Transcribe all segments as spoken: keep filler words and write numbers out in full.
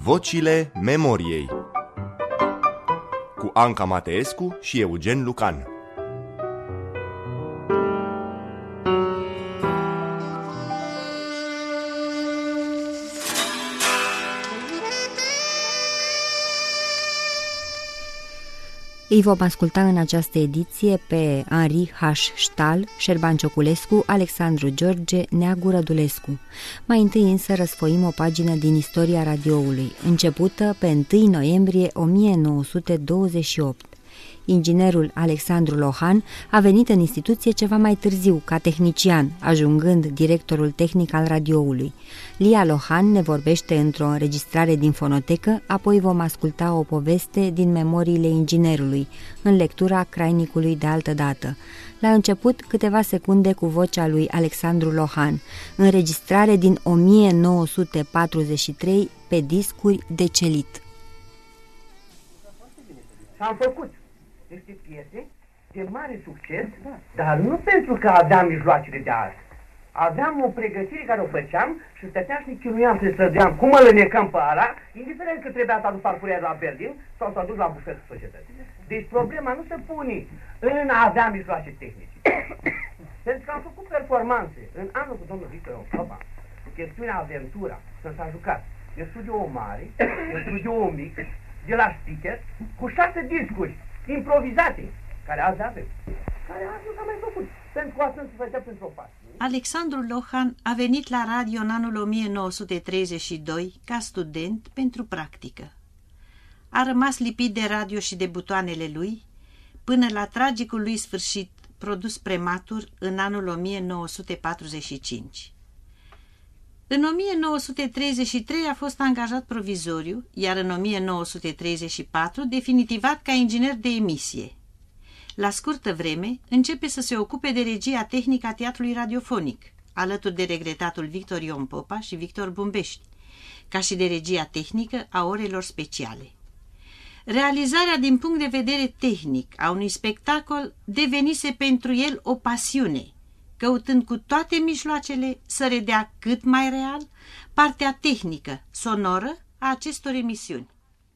Vocile memoriei cu Anca Mateescu și Eugen Lucan. Îi vom asculta în această ediție pe Henri H. Stahl, Șerban Cioculescu, Alexandru George, Neagu Rădulescu. Mai întâi însă răsfoim o pagină din istoria radioului, începută pe întâi noiembrie o mie nouă sute douăzeci și opt. Inginerul Alexandru Lohan a venit în instituție ceva mai târziu, ca tehnician, ajungând directorul tehnic al radioului. Lia Lohan ne vorbește într-o înregistrare din fonotecă, apoi vom asculta o poveste din memoriile inginerului, în lectura crainicului de altă dată. La început, câteva secunde cu vocea lui Alexandru Lohan, înregistrare din o mie nouă sute patruzeci și trei pe discuri de celit. S-am făcut niște piese de mare succes, da, dar nu pentru că aveam mijloacele de azi. Aveam o pregătire care o făceam și stăteam și ne chinuiam să străduiam cum îl înecăm pe ala, indiferent că trebuia să aduc farfuria de la Berlin sau să aduc la bufetul societății. Deci problema nu se pune în a avea mijloace tehnice. Pentru că am făcut performanțe în anul cu domnul Victor Ioncoba, chestiunea Aventura, când s-a jucat de studio mare, de studio mic, de la speaker, cu șase discuri improvizate, care azi avem, care azi nu s-a mai făcut, pentru că atunci se făcea pentru o parte. Alexandru Lohan a venit la radio în anul o mie nouă sute treizeci și doi ca student pentru practică. A rămas lipit de radio și de butoanele lui până la tragicul lui sfârșit produs prematur în anul o mie nouă sute patruzeci și cinci. În o mie nouă sute treizeci și trei a fost angajat provizoriu, iar în o mie nouă sute treizeci și patru definitivat ca inginer de emisie. La scurtă vreme începe să se ocupe de regia tehnică a teatrului radiofonic, alături de regretatul Victor Ion Popa și Victor Bumbești, ca și de regia tehnică a orelor speciale. Realizarea din punct de vedere tehnic a unui spectacol devenise pentru el o pasiune, căutând cu toate mijloacele să redea cât mai real partea tehnică, sonoră a acestor emisiuni.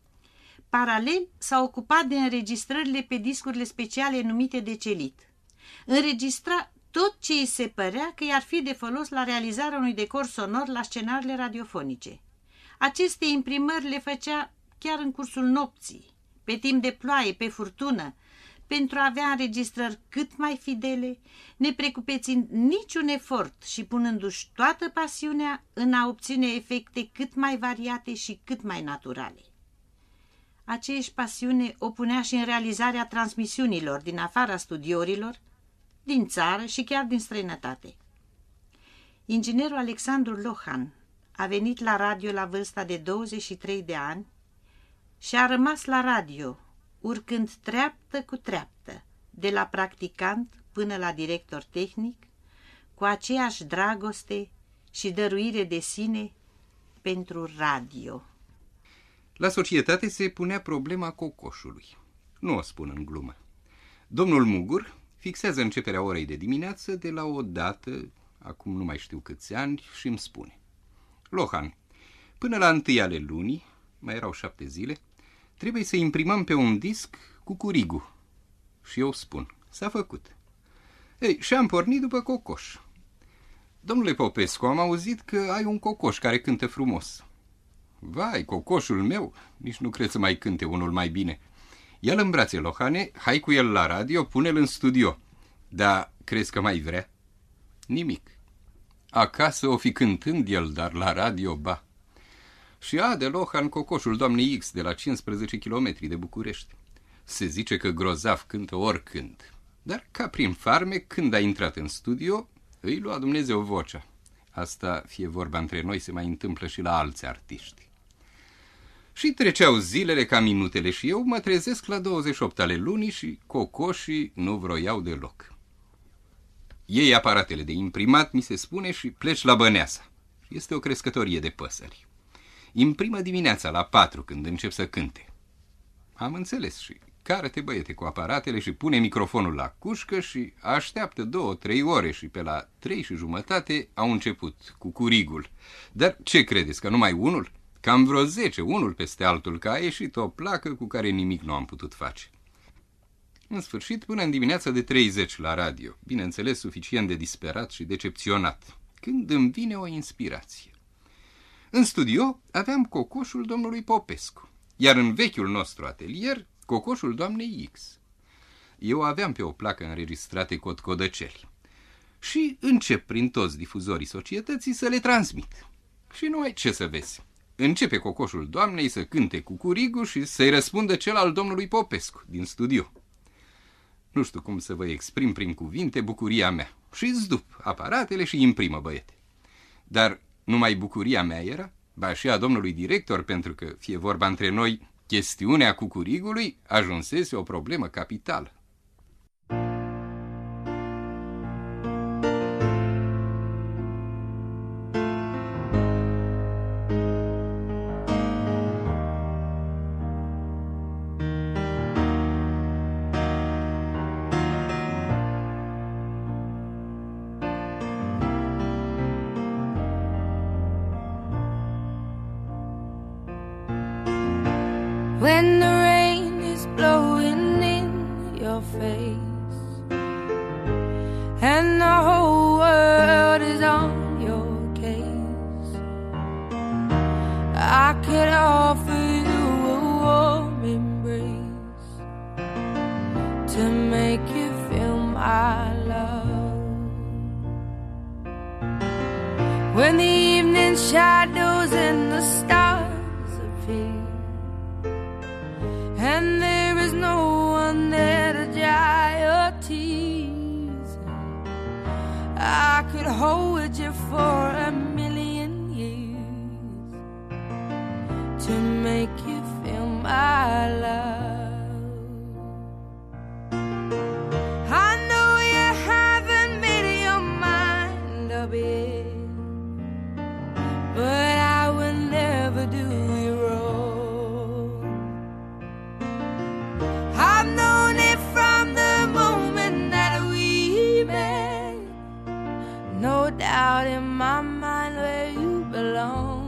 Paralel s-a ocupat de înregistrările pe discurile speciale numite de celit. Înregistra tot ce îi se părea că i-ar fi de folos la realizarea unui decor sonor la scenariile radiofonice. Aceste imprimări le făcea chiar în cursul nopții, pe timp de ploaie, pe furtună, pentru a avea înregistrări cât mai fidele, neprecupețind niciun efort și punându-și toată pasiunea în a obține efecte cât mai variate și cât mai naturale. Aceeași pasiune o punea și în realizarea transmisiunilor din afara studiourilor, din țară și chiar din străinătate. Inginerul Alexandru Lohan a venit la radio la vârsta de douăzeci și trei de ani și a rămas la radio, urcând treaptă cu treaptă, de la practicant până la director tehnic, cu aceeași dragoste și dăruire de sine pentru radio. La societate se punea problema cocoșului. Nu o spun în glumă. Domnul Mugur fixează începerea orei de dimineață de la o dată, acum nu mai știu câți ani, și îmi spune: Lohan, până la întâi ale lunii, mai erau șapte zile, trebuie să imprimăm pe un disc cucurigu. Și eu spun: s-a făcut. Ei, și am pornit după cocoș. Domnule Popescu, am auzit că ai un cocoș care cântă frumos. Vai, cocoșul meu, nici nu cred să mai cânte unul mai bine. Ia-l în brațe, Lohane, hai cu el la radio, pune-l în studio. Dar crezi că mai vrea? Nimic. Acasă o fi cântând el, dar la radio, ba. Și a de Lohan cocoșul doamnei X de la cincisprezece kilometri de București. Se zice că grozav cântă oricând. Dar ca prin farmec, când a intrat în studio, îi lua Dumnezeu vocea. Asta, fie vorba între noi, se mai întâmplă și la alți artiști. Și treceau zilele ca minutele și eu mă trezesc la douăzeci și opt ale lunii și cocoșii nu vroiau deloc. Iei aparatele de imprimat, mi se spune, și pleci la Băneasa. Este o crescătorie de păsări. Imprimă dimineața la patru când încep să cânte. Am înțeles și cară-te, băiete, cu aparatele și pune microfonul la cușcă și așteaptă două, trei ore și pe la trei și jumătate au început cu curigul. Dar ce credeți, că numai unul? Cam vreo zece, unul peste altul, că a ieșit o placă cu care nimic nu am putut face. În sfârșit, până în dimineața de treizeci la radio, bineînțeles suficient de disperat și decepționat, când îmi vine o inspirație. În studio aveam cocoșul domnului Popescu, iar în vechiul nostru atelier, cocoșul doamnei X. Eu aveam pe o placă înregistrate codcodăceli și încep prin toți difuzorii societății să le transmit. Și nu ai ce să vezi. Începe cocoșul doamnei să cânte cucurigul și să-i răspundă cel al domnului Popescu din studio. Nu știu cum să vă exprim prin cuvinte bucuria mea. Și zdup aparatele și imprimă, băiete. Dar numai bucuria mea era, ba și a domnului director, pentru că, fie vorba între noi, chestiunea cucurigului ajunsese o problemă capitală. When the rain is blowing in your face and the whole world is on your case, I could offer you a warm embrace to make you feel my love. When the evening shadows and the stars appear and there is no one there to dry your tears, I could hold you for a million years to make you feel my love. I know you haven't made your mind up yet, but I will never do you wrong. I've known it from the moment that we met, no doubt in my mind where you belong.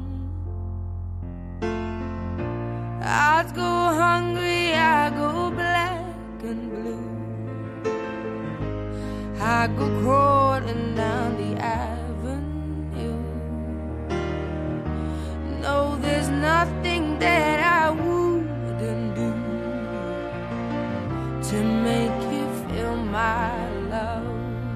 I go hungry, I go black and blue, I go crawling down the avenue. No, there's nothing that I wouldn't do to make you feel my love.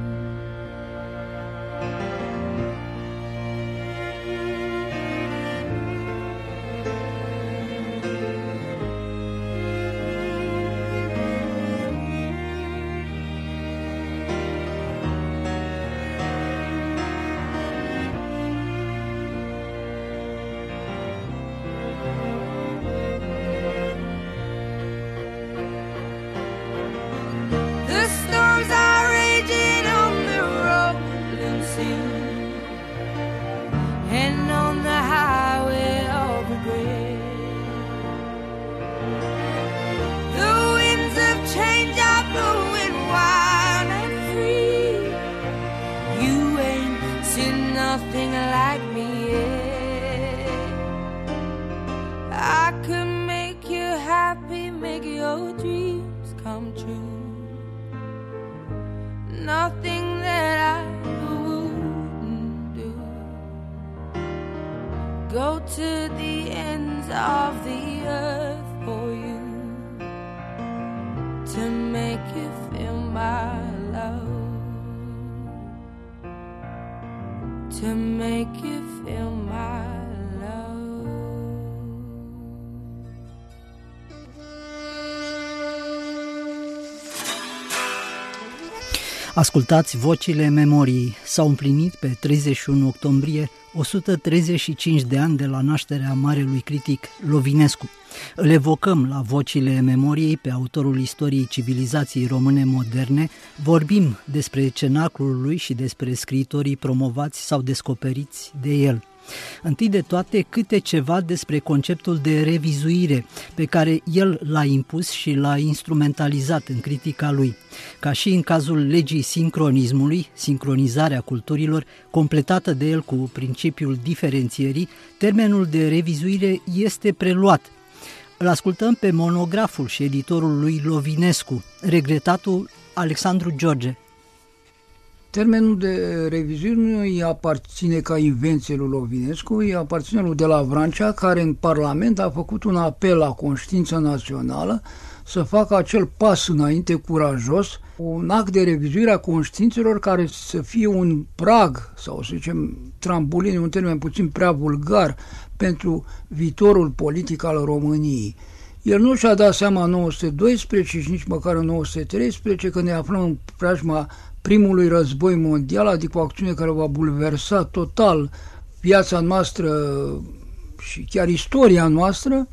Nothing like me yet. I could make you happy, make your dreams come true. Nothing that I wouldn't do. Go to the ends of the earth for you to make you feel my love. To make you feel my love. Ascultați vocile memoriei. S-au împlinit pe treizeci și unu octombrie o sută treizeci și cinci de ani de la nașterea marelui critic Lovinescu. Îl evocăm la vocile memoriei pe autorul istoriei civilizației române moderne, vorbim despre cenaclul lui și despre scriitorii promovați sau descoperiți de el. Întâi de toate, câte ceva despre conceptul de revizuire pe care el l-a impus și l-a instrumentalizat în critica lui. Ca și în cazul legii sincronismului, sincronizarea culturilor, completată de el cu principiul diferențierii, termenul de revizuire este preluat. Îl ascultăm pe monograful și editorul lui Lovinescu, regretatul Alexandru George. Termenul de revizuire nu îi aparține ca invenție lui Lovinescu, îi aparține lui De la Vrancea, care în Parlament a făcut un apel la conștiința națională să facă acel pas înainte curajos, un act de revizuire a conștiințelor care să fie un prag, sau să zicem trambolin, un termen puțin prea vulgar, pentru viitorul politic al României. El nu și-a dat seama în nouă sute doisprezece și nici măcar în nouă sute treisprezece, că ne aflăm în preajma primului război mondial, adică o acțiune care va bulversa total viața noastră și chiar istoria noastră.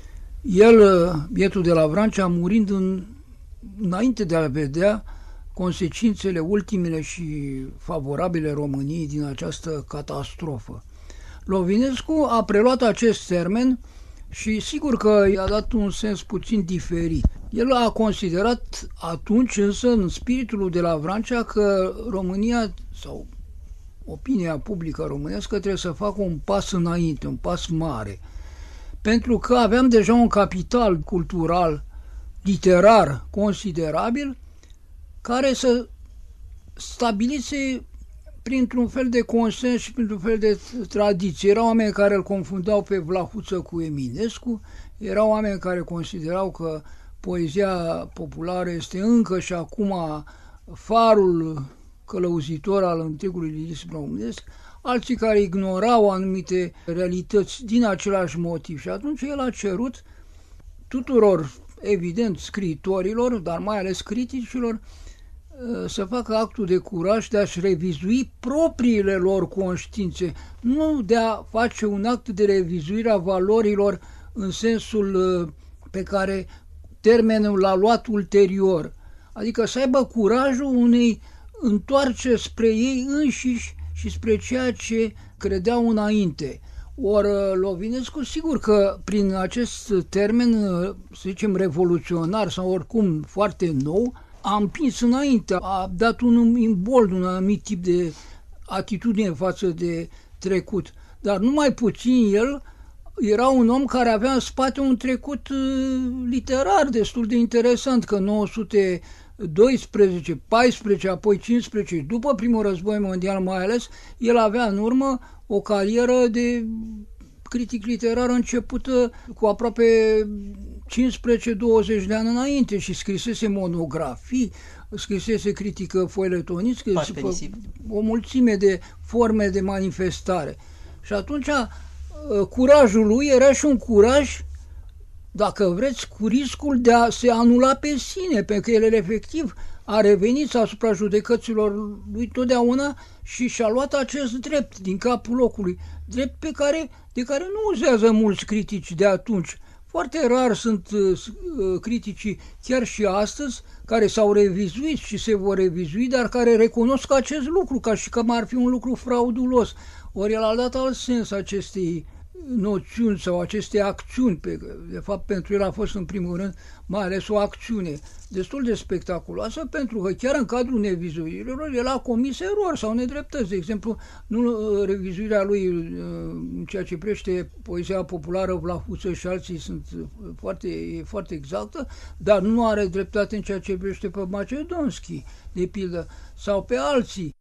El, bietul De la Vrancea, murind în, înainte de a vedea consecințele ultimele și favorabile României din această catastrofă. Lovinescu a preluat acest termen și sigur că i-a dat un sens puțin diferit. El a considerat atunci însă în spiritul De la Vrancea că România sau opinia publică românească trebuie să facă un pas înainte, un pas mare. Pentru că aveam deja un capital cultural, literar considerabil, care să stabilise printr-un fel de consens și printr-un fel de tradiție. Erau oameni care îl confundau pe Vlahuță cu Eminescu, erau oameni care considerau că poezia populară este încă și acum farul călăuzitor al întregului lirism românesc, alții care ignorau anumite realități din același motiv. Și atunci el a cerut tuturor, evident, scriitorilor, dar mai ales criticilor, să facă actul de curaj de a-și revizui propriile lor conștiințe, nu de a face un act de revizuire a valorilor în sensul pe care termenul l-a luat ulterior. Adică să aibă curajul unei întoarce spre ei înșiși și spre ceea ce credeau înainte. Ori Lovinescu, sigur că prin acest termen, să zicem, revoluționar sau oricum foarte nou, a împins înainte, a dat un imbold, un anumit tip de atitudine față de trecut. Dar numai puțin el era un om care avea în spate un trecut literar destul de interesant, că în nouă sute doisprezece, paisprezece, apoi cincisprezece, după primul război mondial mai ales, el avea în urmă o carieră de critic literar începută cu aproape cincisprezece douăzeci de ani înainte și scrisese monografii, scrisese critică foiletonistică, o mulțime de forme de manifestare. Și atunci curajul lui era și un curaj, dacă vreți, cu riscul de a se anula pe sine, pentru că el efectiv a revenit asupra judecăților lui totdeauna și și-a luat acest drept din capul locului, drept pe care, de care nu uzează mulți critici de atunci. Foarte rar sunt uh, criticii, chiar și astăzi, care s-au revizuit și se vor revizui, dar care recunosc acest lucru ca și că ar fi un lucru fraudulos. Ori el a dat alt sens acestei noțiuni sau aceste acțiuni, pe, de fapt pentru el a fost în primul rând mai ales o acțiune destul de spectaculoasă, pentru că chiar în cadrul nevizuirilor el a comis erori sau nedreptăți. De exemplu, nu revizuirea lui în ceea ce privește poezia populară, Vlahuță și alții sunt foarte, e foarte exactă, dar nu are dreptate în ceea ce privește pe Macedonski, de pildă, sau pe alții.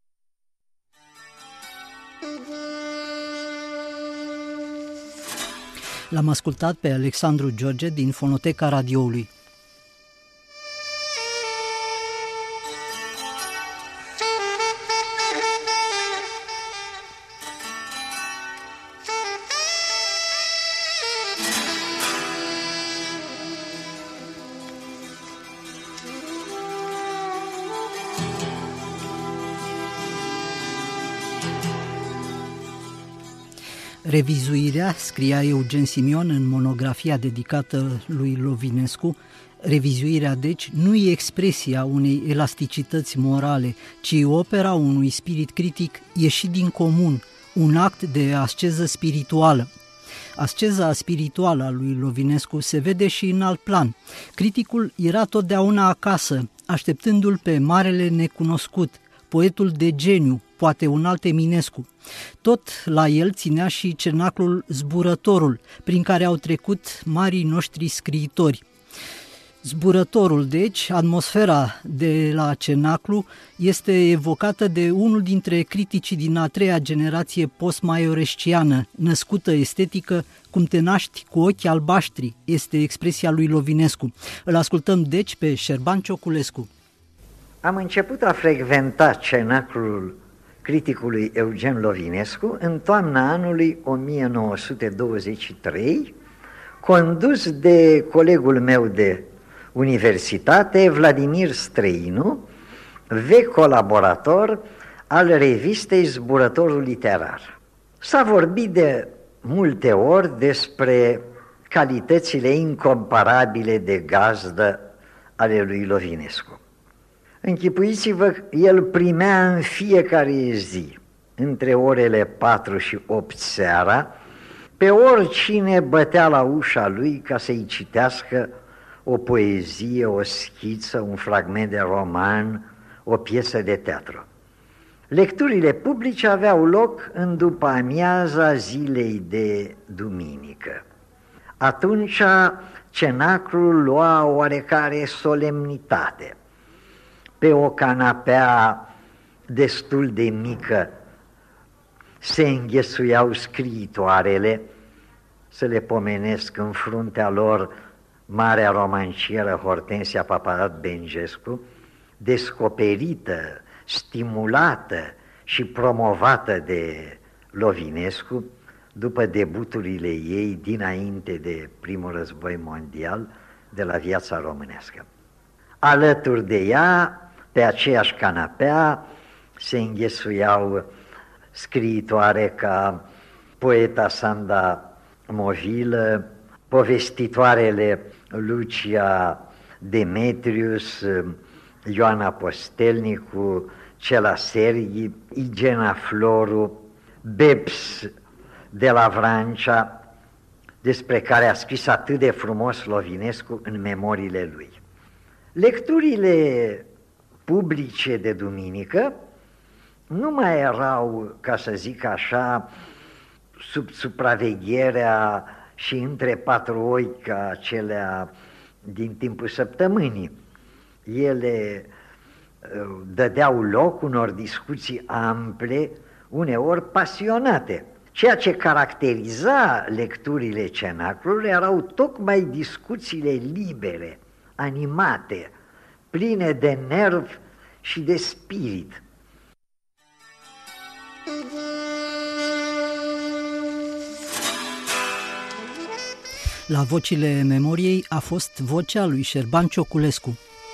L-am ascultat pe Alexandru George din Fonoteca Radioului. Revizuirea, scria Eugen Simion în monografia dedicată lui Lovinescu, revizuirea, deci, nu e expresia unei elasticități morale, ci opera unui spirit critic ieșit din comun, un act de asceză spirituală. Asceza spirituală a lui Lovinescu se vede și în alt plan. Criticul era totdeauna acasă, așteptându-l pe marele necunoscut, poetul de geniu, poate un alt Eminescu. Tot la el ținea și cenaclul Zburătorul, prin care au trecut marii noștri scriitori. Zburătorul, deci, atmosfera de la cenaclu este evocată de unul dintre criticii din a treia generație post-maioresciană, născută estetică, cum te naști cu ochi albaștri, este expresia lui Lovinescu. Îl ascultăm, deci, pe Șerban Cioculescu. Am început a frecventa cenaclul criticului Eugen Lovinescu în toamna anului o mie nouă sute douăzeci și trei, condus de colegul meu de universitate, Vladimir Străinu, vechi colaborator al revistei Zburătorul Literar. S-a vorbit de multe ori despre calitățile incomparabile de gazdă ale lui Lovinescu. Închipuiți-vă, el primea în fiecare zi, între orele patru și opt seara, pe oricine bătea la ușa lui ca să-i citească o poezie, o schiță, un fragment de roman, o piesă de teatru. Lecturile publice aveau loc în după amiaza zilei de duminică. Atunci cenaclul lua oarecare solemnitate. Pe o canapea destul de mică se înghesuiau scriitoarele, să le pomenesc în fruntea lor marea romancieră Hortensia Papadat Bengescu, descoperită, stimulată și promovată de Lovinescu după debuturile ei dinainte de primul război mondial de la Viața românească. Alături de ea, pe aceeași canapea, se înghesuiau scriitoare ca poeta Sanda Movilă, povestitoarele Lucia Demetrius, Ioana Postelnicu, Cela Serghi, Igena Floru, Bebs de la Vrancea, despre care a scris atât de frumos Lovinescu în memoriile lui. Lecturile publice de duminică nu mai erau, ca să zic așa, sub supravegherea și între patru ochi ca acelea din timpul săptămânii. Ele dădeau loc unor discuții ample, uneori pasionate. Ceea ce caracteriza lecturile cenaclului erau tocmai discuțiile libere, animate, pline de nerv și de spirit. La vocile memoriei a fost vocea lui Șerban Cioculescu.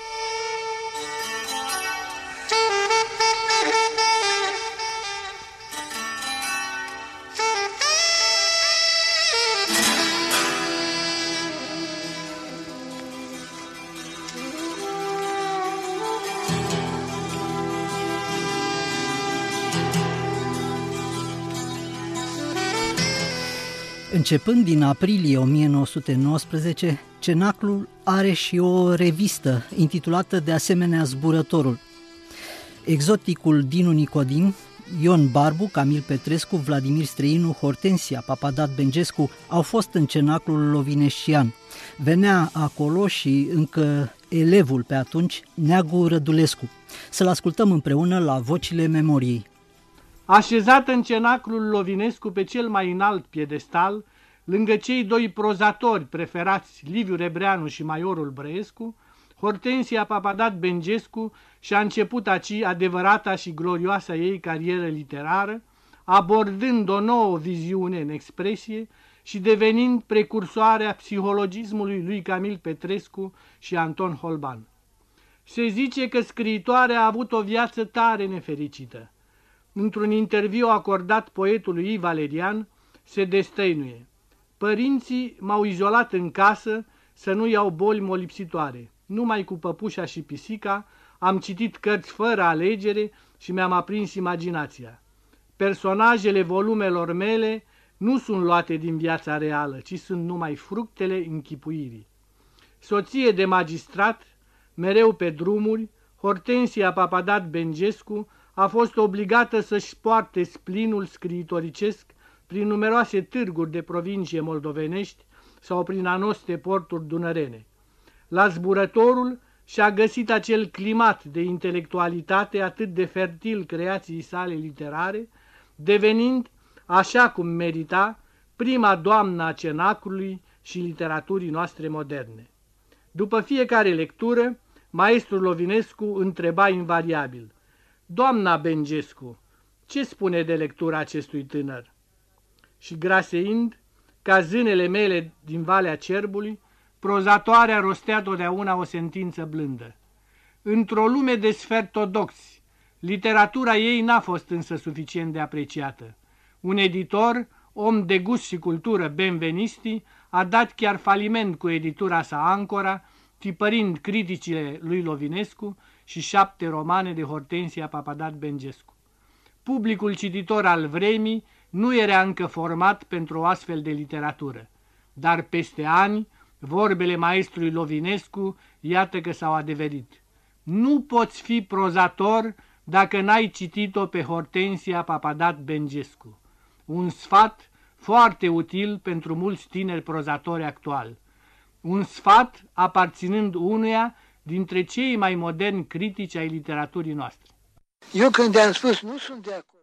Începând din aprilie o mie nouă sute nouăsprezece, cenaclul are și o revistă intitulată de asemenea Zburătorul. Exoticul Dinu Nicodin, Ion Barbu, Camil Petrescu, Vladimir Străinu, Hortensia Papadat Bengescu au fost în cenaclul lovinescian. Venea acolo și încă elevul pe atunci, Neagu Rădulescu. Să-l ascultăm împreună la vocile memoriei. Așezat în cenaclul Lovinescu pe cel mai înalt piedestal, lângă cei doi prozatori preferați, Liviu Rebreanu și Maiorul Brăescu, Hortensia Papadat Bengescu și-a început aci adevărata și glorioasa ei carieră literară, abordând o nouă viziune în expresie și devenind precursoarea psihologismului lui Camil Petrescu și Anton Holban. Se zice că scriitoarea a avut o viață tare nefericită. Într-un interviu acordat poetului I. Valerian, se destăinuie: părinții m-au izolat în casă să nu iau boli molipsitoare. Numai cu păpușa și pisica am citit cărți fără alegere și mi-am aprins imaginația. personajele volumelor mele nu sunt luate din viața reală, ci sunt numai fructele închipuirii. Soție de magistrat, mereu pe drumuri, Hortensia Papadat Bengescu a fost obligată să-și poarte splinul scriitoricesc prin numeroase târguri de provincie moldovenești sau prin anoste porturi dunărene. La Zburătorul și-a găsit acel climat de intelectualitate atât de fertil creației sale literare, devenind, așa cum merita, prima doamnă a cenacrului și literaturii noastre moderne. După fiecare lectură, maestrul Lovinescu întreba invariabil: „Doamna Bengescu, ce spune de lectura acestui tânăr?” Și graseind, ca zânele mele din Valea Cerbului, prozatoarea rostea totdeauna o sentință blândă: „Într-o lume de sfertodoxi, literatura ei n-a fost însă suficient de apreciată. Un editor, om de gust și cultură, Benvenisti, a dat chiar faliment cu editura sa Ancora, tipărind criticile lui Lovinescu și șapte romane de Hortensia Papadat Bengescu. Publicul cititor al vremii nu era încă format pentru o astfel de literatură, dar peste ani vorbele maestrului Lovinescu iată că s-au adeverit: „Nu poți fi prozator dacă n-ai citit-o pe Hortensia Papadat Bengescu.” Un sfat foarte util pentru mulți tineri prozatori actuali. Un sfat aparținând unuia dintre cei mai moderni critici ai literaturii noastre. Eu când am spus nu sunt de acord.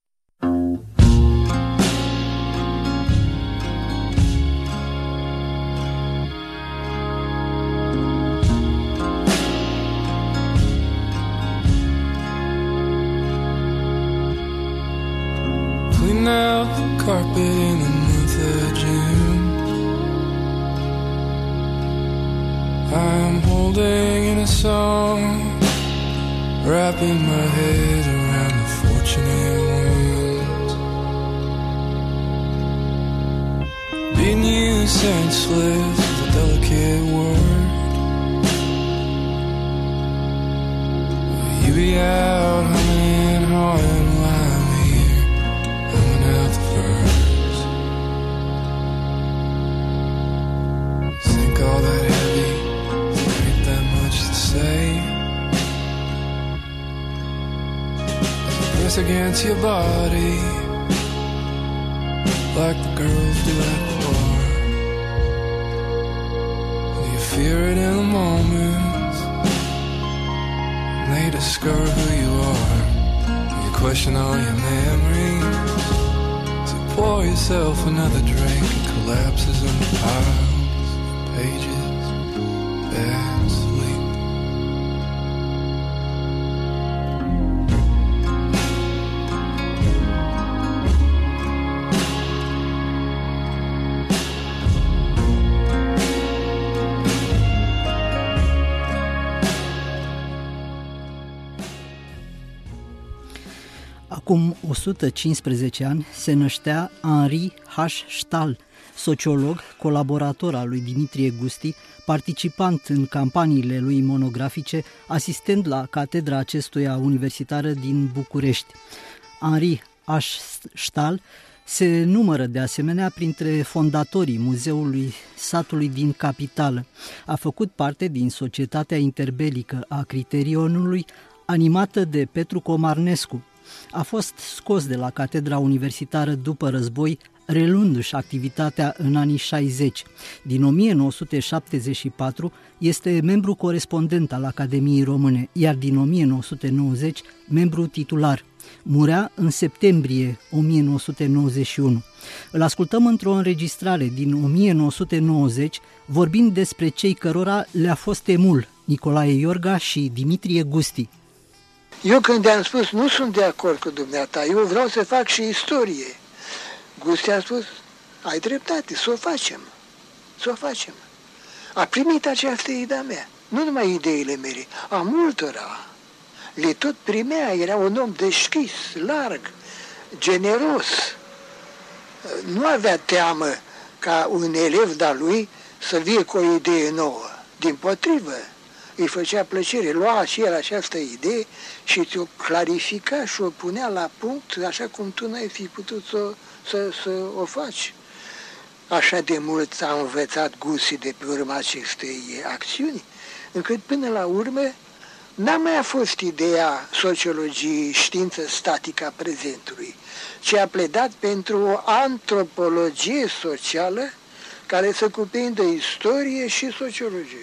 Clean out the carpet in the month of June. I'm holding in a song, wrapping my head around the fortunate wounds. Being you senseless is a delicate word. Will you be out humming, hawing while I'm here, humming out the verse? Think all that heavy, ain't that much to say. Press against your body like the girls do at the bar. You fear it in the moments they discover who you are. You question all your memories, so pour yourself another drink and collapses into piles of pages, bad sleep. Acum o sută cincisprezece ani se năștea Henri H. Stahl, sociolog, colaborator al lui Dimitrie Gusti, participant în campaniile lui monografice, asistent la catedra acestuia universitară din București. Henri H. Stahl se numără de asemenea printre fondatorii Muzeului Satului din Capitală. A făcut parte din Societatea Interbelică a Criterionului, animată de Petru Comarnescu. A fost scos de la catedra universitară după război, reluându-și activitatea în anii șaizeci. Din o mie nouă sute șaptezeci și patru este membru corespondent al Academiei Române, iar din o mie nouă sute nouăzeci membru titular. Murea în septembrie o mie nouă sute nouăzeci și unu. Îl ascultăm într-o înregistrare din o mie nouă sute nouăzeci, vorbind despre cei cărora le-a fost emul, Nicolae Iorga și Dimitrie Gusti. Eu când am spus nu sunt de acord cu dumneata, eu vreau să fac și istorie. Gusti a spus, ai dreptate, să o facem, să o facem. A primit această idee mea, nu numai ideile mele, a multora. Le tot primea, era un om deschis, larg, generos. Nu avea teamă ca un elev de-a lui să vie cu o idee nouă. Dimpotrivă, îi făcea plăcere, lua și el această idee și ți-o clarifica și o punea la punct așa cum tu n-ai fi putut să, să, să o faci. Așa de mult a învățat Gusii de pe urma acestei acțiuni, încât până la urmă n-a mai fost ideea sociologiei știință statică a prezentului, ci a pledat pentru o antropologie socială care să cuprindă istorie și sociologie.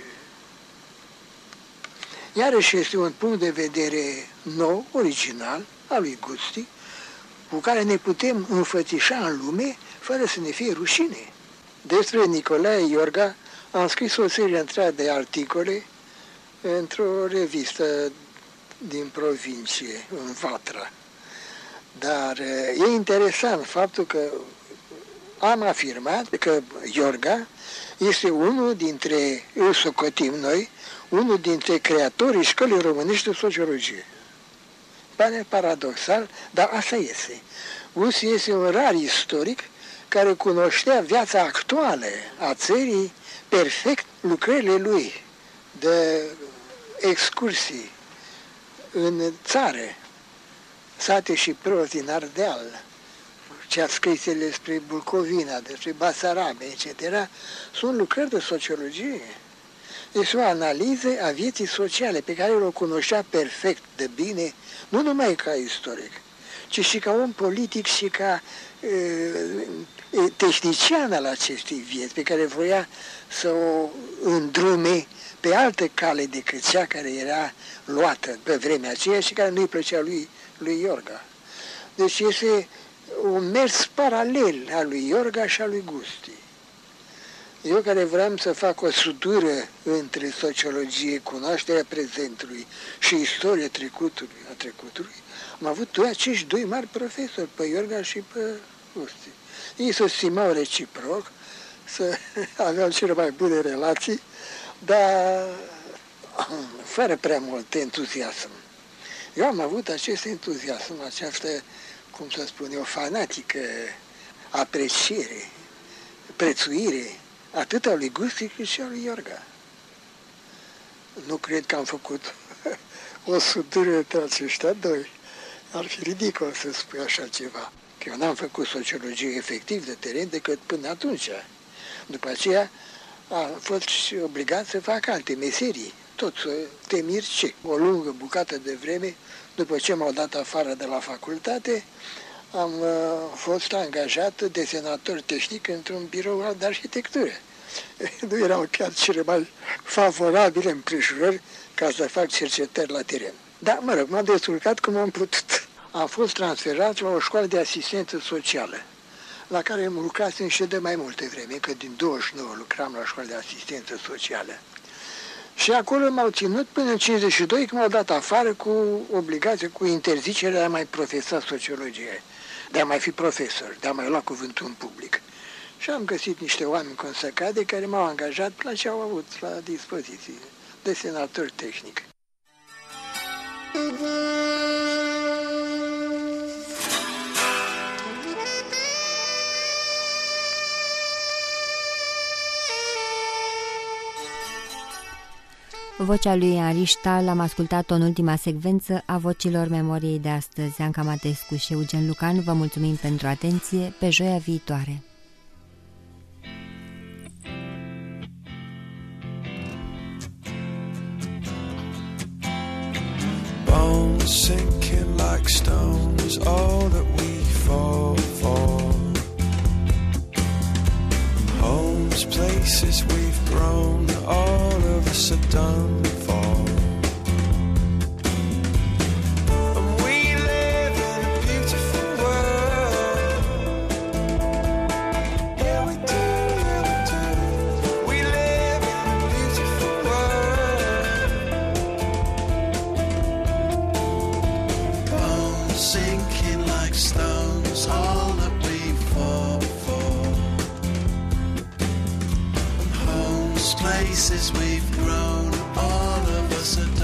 Iarăși este un punct de vedere nou, original, al lui Gusti, cu care ne putem înfățișa în lume fără să ne fie rușine. Despre Nicolae Iorga am scris o serie întreagă de articole într-o revistă din provincie, în Vatra. Dar e interesant faptul că am afirmat că Iorga este unul dintre, îl socotim noi, unul dintre creatorii școlii românești de sociologie. Pare paradoxal, dar asta este. Gusi este un rar istoric care cunoștea viața actuală a țării perfect, lucrările lui de excursii în țară, sate și prost din Ardeal, ce a scris el despre Bucovina, despre Basarabe, et cetera, sunt lucrări de sociologie. Este o analiză a vieții sociale pe care o cunoștea perfect de bine, nu numai ca istoric, ci și ca om politic și ca uh, tehnician al acestei vieți, pe care voia să o îndrume pe altă cale decât cea care era luată pe vremea aceea și care nu-i plăcea lui, lui Iorga. Deci este un mers paralel al lui Iorga și al lui Gusti. Eu care vreau să fac o sutură între sociologie, cunoașterea prezentului și istoria trecutului, a trecutului, am avut doi, acești doi mari profesori, pe Iorga și pe Gusti. Ei se stimau reciproc, să aveau cele mai bune relații, dar fără prea mult entuziasm. Eu am avut acest entuziasm, această, cum să spun eu, fanatică apreciere, prețuire, atât a lui Gusti cât și a lui Iorga. Nu cred că am făcut o sutură între aceștia doi. Ar fi ridicol să spui așa ceva. Că eu n-am făcut sociologie efectiv de teren decât până atunci. După aceea am fost și obligat să fac alte meserii. Tot temir ce. O lungă bucată de vreme, după ce m-au dat afară de la facultate, am uh, fost angajat desenator tehnic într-un birou de arhitectură. Nu erau chiar cele mai favorabile împrejurări ca să fac cercetări la teren. Dar, mă rog, m-am descurcat cum am putut. Am fost transferat la o școală de asistență socială, la care am lucrat și de mai multe vreme, că din douăzeci și nouă lucram la școală de asistență socială. Și acolo m-au ținut până în cincizeci și doi, când m-au dat afară cu obligație, cu interzicerea de a mai profesa sociologie, de a mai fi profesor, de a mai lua cuvântul în public. Și am găsit niște oameni consăcade care m-au angajat la ce au avut la dispoziție, desenator tehnic. Vocea lui Henri Stahl am ascultat-o în ultima secvență a vocilor memoriei de astăzi. Anca Matescu și Eugen Lucan, vă mulțumim pentru atenție. Pe joia viitoare! Bones sinking like stones, all that we fall for. Homes, places we've grown, all of us are done for. And we live in a beautiful world. Yeah, we do, yeah, we do. We live in a beautiful world. Bones sinking like stones, all that we fall for. Places we've grown, all of us are